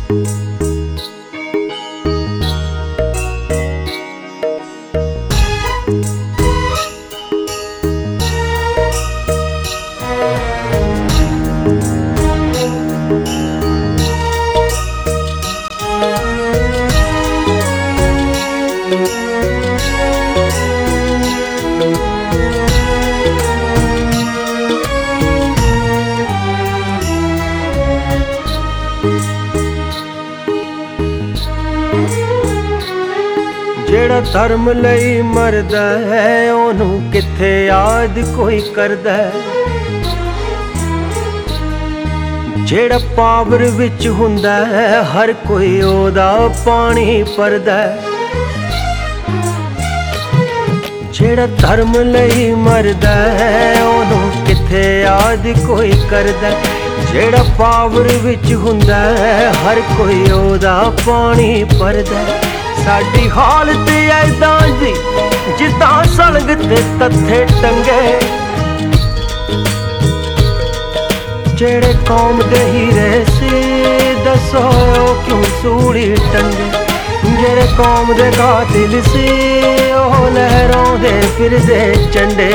ਜਿਹੜਾ ਧਰਮ ਲਈ ਮਰਦਾ ਹੈ ਉਹਨੂੰ ਕਿੱਥੇ ਯਾਦ ਕੋਈ ਕਰਦਾ ਹੈ। ਜਿਹੜਾ ਪਾਵਰ ਵਿੱਚ ਹੁੰਦਾ ਹੈ ਹਰ ਕੋਈ ਉਹਦਾ ਪਾਣੀ ਭਰਦਾ ਹੈ। ਜਿਹੜਾ ਧਰਮ ਲਈ ਮਰਦਾ ਹੈ ਉਹਨੂੰ ਕਿੱਥੇ ਯਾਦ ਕੋਈ ਕਰਦਾ। ਜਿਹੜਾ ਪਾਵਰ ਵਿੱਚ ਹੁੰਦਾ ਹੈ ਹਰ ਕੋਈ ਉਹਦਾ ਪਾਣੀ ਭਰਦਾ। ਸਾਡੀ ਹਾਲਤ ਐਦਾਂ ਦੀ ਜਿੱਦਾਂ ਸਲਗ ਤੇ ਤੱਥੇ ਟੰਗੇ। ਜਿਹੜੇ ਕੌਮ ਦੇ ਹੀਰੇ ਸੀ ਦੱਸੋ ਕਿਉਂ ਸੂਲੀ ਟੰਗੇ। ਜਿਹੜੇ ਕੌਮ ਦੇ ਕਾਤਿਲ ਸੀ ਉਹ ਲਹਿਰਾਉਂਦੇ ਫਿਰਦੇ ਝੰਡੇ।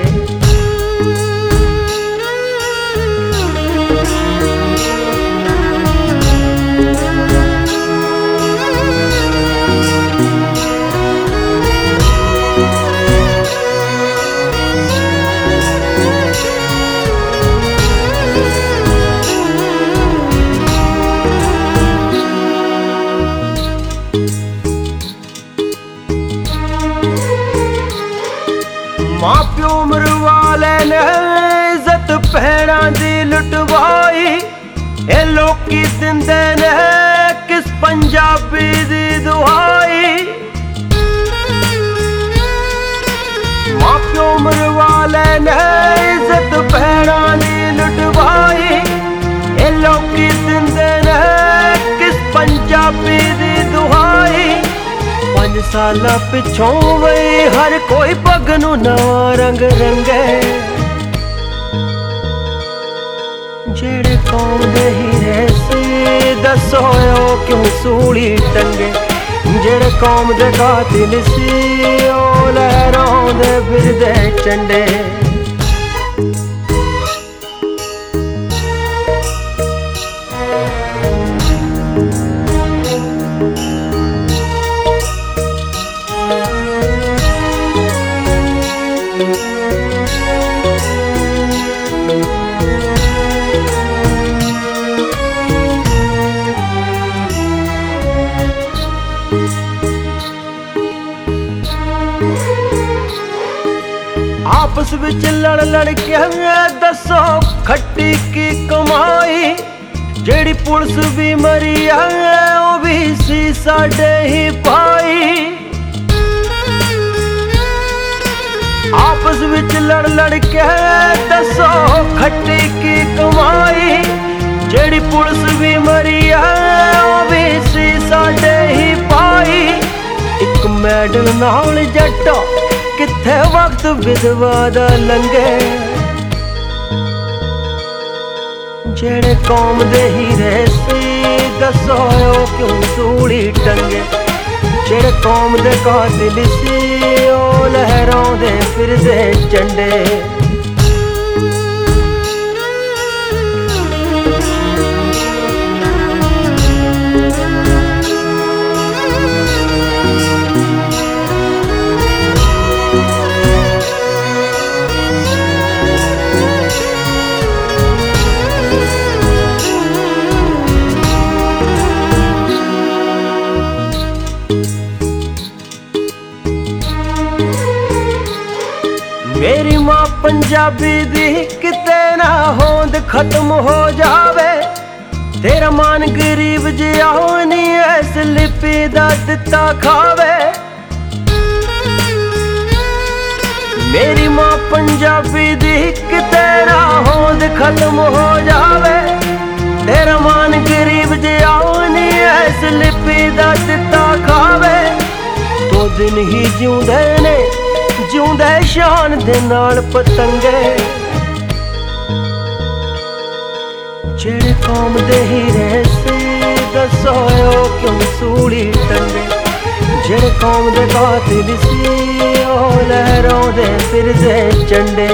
ਮਾਂ ਪਿਓ ਮਰਵਾਲੇ ਨੇ ਇੱਜ਼ਤ ਭੈਣਾਂ ਦੀ ਲੁਟਵਾਈ। ਇਹ ਲੋਕੀ ਦਿੰਦੇ ਨੇ ਕਿਸ ਪੰਜਾਬੀ ਦੀ ਦੁਹਾਈ। ਮਾਂ ਪਿਓ ਮਰਵਾਲੇ ਨੇ ਇੱਜ਼ਤ ਭੈਣਾਂ ਦੀ ਲੁਟਵਾਈ। ਇਹ ਲੋਕੀ ਦਿੰਦੇ ਨੇ ਕਿਸ ਪੰਜਾਬੀ ਦੀ ਦੁਹਾਈ। 5 ਸਾਲਾਂ ਪਿੱਛੋਂ ਵਈ ਹਰ ਕੋਈ ਪੱਗ ਨੂੰ ਨਵਾਂ ਰੰਗ ਰੰਗੇ। ਜਿਹੜੇ ਕੌਮ ਦੇ ਹੀਰੇ ਸੀ ਦੱਸੋ ਉਹ ਕਿਉਂ ਸੂਲੀ ਟੰਗੇ। ਜਿਹੜੇ ਕੌਮ ਦੇ ਕਾਤਿਲ ਸੀ ਉਹ ਲਹਿਰਾਉਂਦੇ ਫਿਰਦੇ ਝੰਡੇ। ਆਪਸ ਵਿੱਚ ਲੜ ਕੇ ਦੱਸੋ ਖੱਟੀ ਕੀ ਕਮਾਈ। ਜਿਹੜੀ ਪੁਲਿਸ ਵੀ ਮਰੀ ਆ ਉਹ ਵੀ ਸੀ ਸਾਡੇ ਹੀ ਭਾਈ। ਆਪਸ ਵਿੱਚ ਲੜ ਕੇ ਦੱਸੋ ਖੱਟੀ ਕੀ ਕਮਾਈ। ਜਿਹੜੀ ਪੁਲਿਸ ਵੀ ਮਰੀ ਆ ਉਹ ਵੀ ਸੀ ਸਾਡੇ ਹੀ ਭਾਈ। ਇੱਕ ਮੈਡਲ ਨਾਲ ਜੱਟਾ ਕਿੱਥੇ ਵਕਤ ਵਿਧਵਾ ਦਾ ਲੰਘੇ। ਜਿਹੜੇ ਕੌਮ ਦੇ ਹੀਰੇ ਸੀ ਦੱਸੋ ਉਹ ਕਿਉਂ ਸੂਲੀ ਟੰਗੇ। ਜਿਹੜੇ ਕੌਮ ਦੇ ਕਾਤਿਲ ਸੀ ਉਹ ਲਹਿਰਾਉਂਦੇ ਫਿਰਦੇ ਝੰਡੇ। ਮੇਰੀ ਮਾਂ ਪੰਜਾਬੀ ਦੀ ਕਿਤੇ ਨਾ ਹੋਂਦ ਖਤਮ ਹੋ ਜਾਵੇ। ਤੇਰਾ ਮਾਨ ਗਰੀਬ ਜਿਹਾ ਨੀ ਐਸ ਲਿਪੀ ਦਾ ਦਿੱਤਾ ਖਾਵੇ। ਮੇਰੀ ਮਾਂ ਪੰਜਾਬੀ ਦੀ ਕਿਤੇ ਨਾ ਹੋਂਦ ਖਤਮ ਹੋ ਜਾਵੇ। ਤੇਰਾ ਮਾਨ ਗਰੀਬ ਜਿਹਾ ਨੀ ਐਸ ਲਿਪੀ ਦਾ ਦਿੱਤਾ ਖਾਵੇ। 2 ਦਿਨ ਹੀ ਜਿਉਂਦੇ ਨੇ ਜਿਉਂਦੇ ਸ਼ਾਨ ਦੇ ਨਾਲ ਪਤੰਗੇ। ਜਿਹੜੇ ਕੌਮ ਦੇ ਹੀਰੇ ਸੀ ਦੱਸੋ कौम दे कातिल सी ओ लहराउंदे फिरदे झंडे।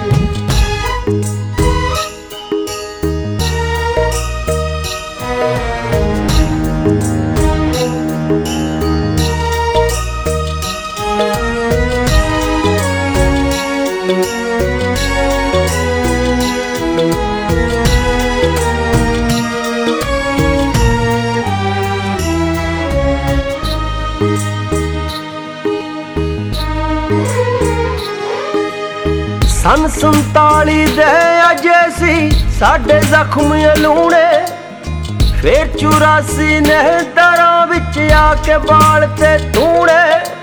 सन 47 दे अजे सी साडे जख्म लूणे, फिर 84 ने दरां विच आके बाल ते तूणे।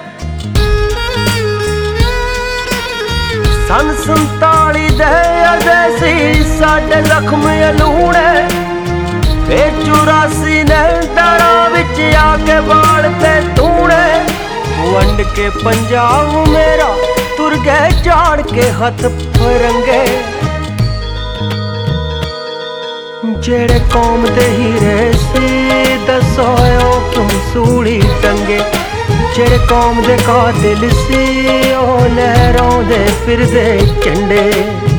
सन 47 दे अजे सी साडे जख्म लूणे, फिर 84 ने दरां विच आके बाल ते तूणे। वंड के पंजाब मेरा तुर गए झाड़ के हथ फरंगे, जेड़े कौम दे हीरे सी दसो क्यों सूली टंगे। जेड़े कौम दे कातिल सी ओ लहराउंदे फिरदे झंडे।